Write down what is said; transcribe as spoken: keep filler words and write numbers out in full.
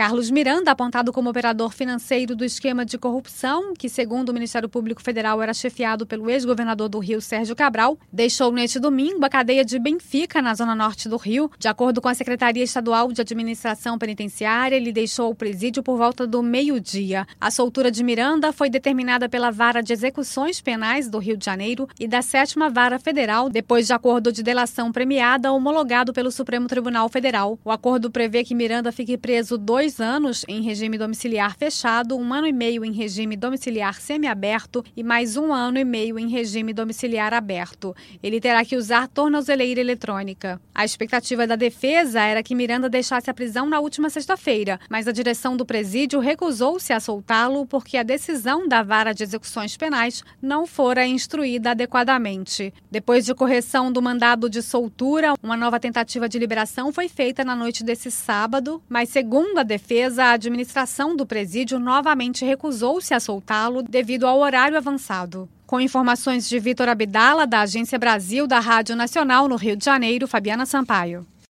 Carlos Miranda, apontado como operador financeiro do esquema de corrupção, que segundo o Ministério Público Federal era chefiado pelo ex-governador do Rio, Sérgio Cabral, deixou neste domingo a cadeia de Benfica, na zona norte do Rio. De acordo com a Secretaria Estadual de Administração Penitenciária, ele deixou o presídio por volta do meio-dia. A soltura de Miranda foi determinada pela Vara de Execuções Penais do Rio de Janeiro e da sétima Vara Federal, depois de acordo de delação premiada homologado pelo Supremo Tribunal Federal. O acordo prevê que Miranda fique preso dois anos em regime domiciliar fechado, um ano e meio em regime domiciliar semiaberto e mais um ano e meio em regime domiciliar aberto. Ele terá que usar tornozeleira eletrônica. A expectativa da defesa era que Miranda deixasse a prisão na última sexta-feira, mas a direção do presídio recusou-se a soltá-lo porque a decisão da Vara de Execuções Penais não fora instruída adequadamente. Depois de correção do mandado de soltura, uma nova tentativa de liberação foi feita na noite desse sábado, mas segundo a defesa, a administração do presídio novamente recusou-se a soltá-lo devido ao horário avançado. Com informações de Vitor Abdala, da Agência Brasil da Rádio Nacional no Rio de Janeiro, Fabiana Sampaio.